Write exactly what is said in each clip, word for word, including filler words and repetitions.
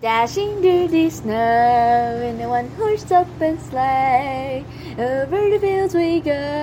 Dashing through the snow in a one-horse open sleigh. Over the fields we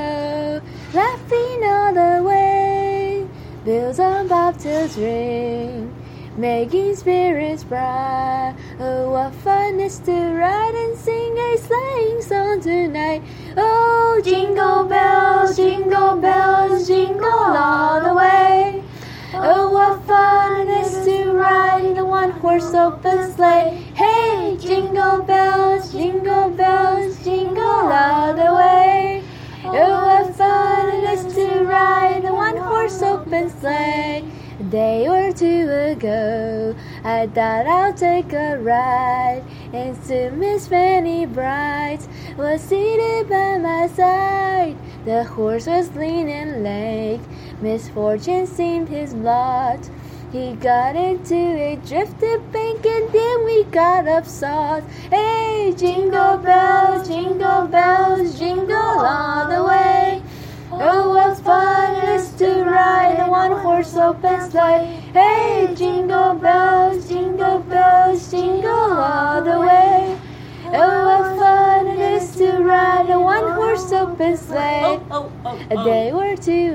go, laughing all the way. Bells on bobtails ring, making spirits bright. Oh, what fun it is to ride and sing a sleighing song tonight. Oh, jingle bells, jingle bells, jingle all the way. Oh, what fun it is to ride in a one-horse open sleigh. Hey, jingle bells, jingle bells, jingle all the way. Oh, what fun it is to ride in a one-horse open sleigh. A day or two ago, I thought I'll take a ride, and soon Miss Fanny Bright was seated by my side. The horse was lean and lank, misfortune seemed his lot. He got into a drifted bank and then we got upsot. Hey, jingle bells, jingle bells, jingle all the way. Oh, what fun it is to ride a one-horse open sleigh. Hey, jingle bells, jingle bells, jingle all the way. Oh, what fun it is to ride a one-horse open sleigh. Oh, oh, oh, A day or two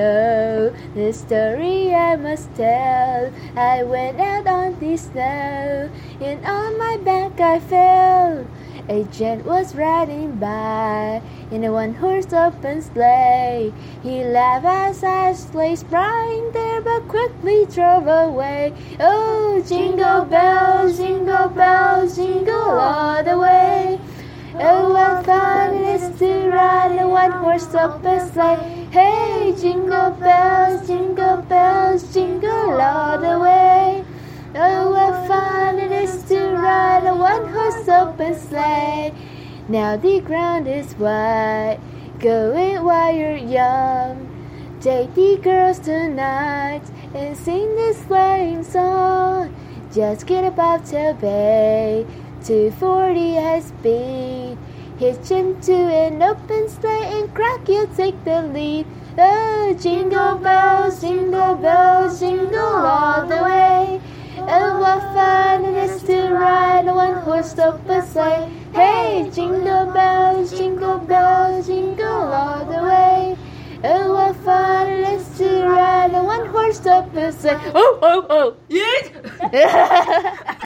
ago, the story I must tell. I went out on the snow, and on my back I fell. A gent was riding by in a one-horse open sleigh. He laughed as I lay sprawling there, but quickly drove away. Oh, jingle bells, jingle bells, jingle all the way. Oh, what fun it is to ride in a one-horse open sleigh. Hey, jingle bells, jingle bells, jingle all the way. Oh, what fun it is to ride a one-horse open sleigh. Now the ground is white, go it while you're young. Take the girls tonight and sing this sleighing song. Just get a bobtail bay, two forty high speed. Hitch him to an open sleigh and crack, you'll take the lead. Oh, jingle bells, jingle bells, jingle all the way. Oh, what fun it is to ride a one-horse open sleigh. Hey, jingle bells, jingle bells, jingle all the way. Oh, what fun it is to ride a one-horse open sleigh. Oh, oh, oh, yes!